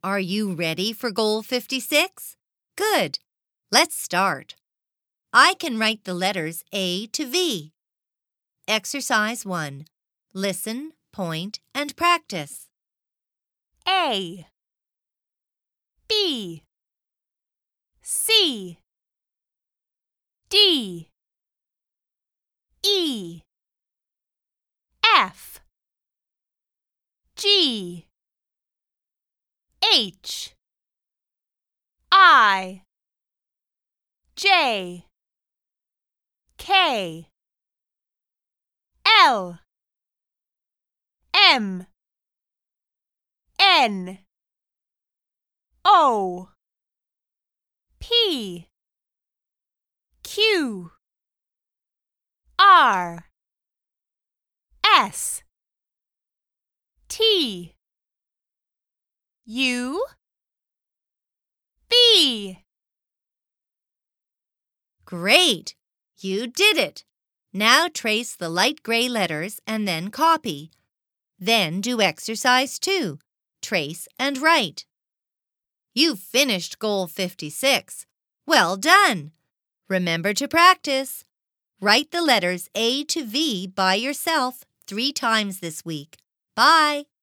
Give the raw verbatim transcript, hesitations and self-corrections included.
Are you ready for Goal fifty-six? Good. Let's start. I can write the letters A to V. Exercise one. Listen, point, and practice. A B C D E F G H I J K L M N O P Q R S T U V. Great! You did it! Now trace the light gray letters and then copy. Then do exercise two. Trace and write. You've finished Goal fifty-six. Well done! Remember to practice. Write the letters A to V by yourself three times this week. Bye!